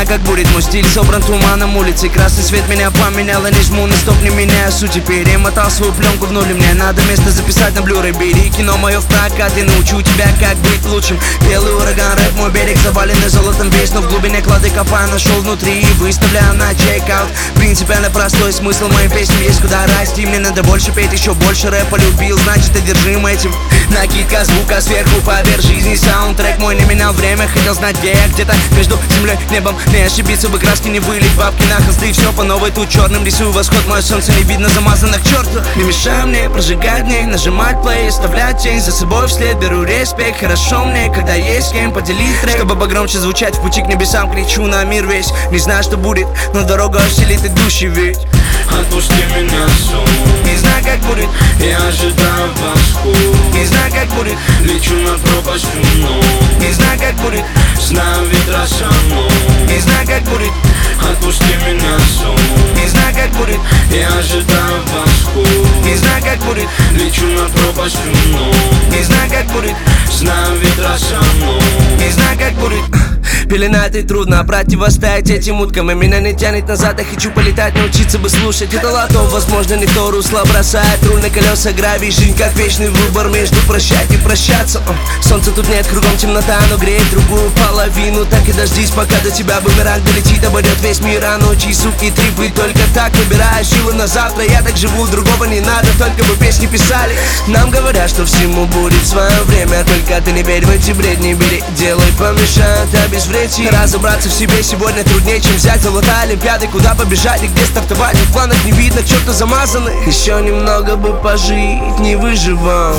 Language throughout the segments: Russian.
знаю, как будет. Мой стиль собран туманом улицы. Красный свет меня поменял, а не жму на стоп, не меняя суть. Перемотал свою пленку в нуле. Мне надо место записать на блюре. Бери кино мое в прокат, я научу тебя, как быть лучшим. Белый ураган, рэп, мой берег заваленный золотом весь. Но в глубине клады копаю, нашел внутри и выставляю на чекаут. Принципиально простой смысл моей песни есть куда расти. Мне надо больше петь, еще больше рэпа любил, значит одержим этим. Накидка звука сверху поверх жизни. Саундтрек мой не менял время. Хотел знать, где я, где-то между землей и небом. Не ошибиться бы, краски не вылить, бабки на холсты. Все по новой, тут черным рисую восход. Мое солнце не видно, замазано к черту. Не мешай мне прожигать дней, нажимать плей, оставлять тень за собой вслед. Беру респект, хорошо мне, когда есть с кем поделить трек. Чтобы погромче звучать, в пути к небесам кричу на мир весь. Не знаю, что будет, но дорога усилит идущий ведь. Отпусти меня, сон. Не знаю, как будет, Я ожидаю восход. не знаю, как будет, Лечу над пропастью, но не знаю, как будет, знаю, ветра со мной. не знаю, как будет, Отпусти меня, сон. не знаю, как будет, Я ожидаю восход. не знаю, как будет, Лечу над пропастью, но не знаю, как будет, знаю, ветра со мной. не знаю, как будет. Пеленать и трудно противостоять этим уткам. И меня не тянет назад, я хочу полетать, научиться бы слушать. Это лото, возможно, не то русло бросает. Руль на колеса, гравий, жизнь как вечный выбор между прощать и прощаться. Солнца тут нет, кругом темнота, но греет другую половину. Так и дождись, пока до тебя бумеранг долетит. Обойдет весь мир, а ночи, суки, трипы. Только так выбираю силы на завтра. Я так живу, другого не надо, только бы песни писали. Нам говорят, что всему будет свое время. Только ты не верь в эти бредни, бери, делай, помешает обезвредить. Разобраться в себе сегодня труднее, чем взять золото олимпиады. Куда побежать и где стартовать, в планах не видно, к черту замазаны. Еще немного бы пожить, не выживал.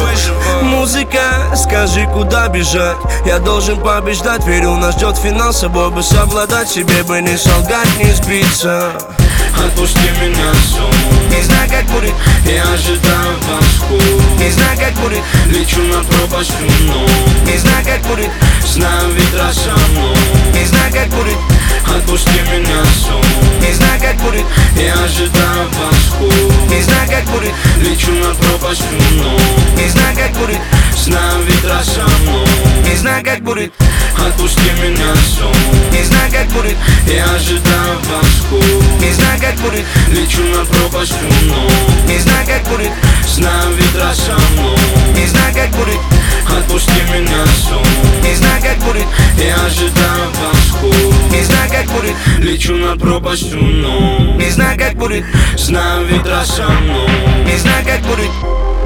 Музыка, скажи, куда бежать. Я должен побеждать, верю, нас ждет финал. Собой бы совладать, себе бы не солгать, не сбиться. Отпусти меня, сон. Не знаю, как будет, Я ожидаю восход. не знаю, как будет, Лечу над пропастью, но не знаю, как будет, знаю, ветра со мной. не знаю, как будет, Отпусти меня, сон. не знаю, как будет, Я ожидаю восход. не знаю, как будет, Лечу над пропастью, но не знаю, как будет, знаю, ветра со мной. не знаю, как будет, Отпусти меня, сон. не знаю, как будет, Я ожидаю восход. не знаю, как будет, Лечу над пропастью, но не знаю, как будет, знаю, ветра со мной. не знаю, как будет, Отпусти меня, сон. не знаю, как будет, Я ожидаю восход. не знаю, как будет, Лечу над пропастью, но не знаю, как будет, знаю, ветра со мной. не знаю, как будет.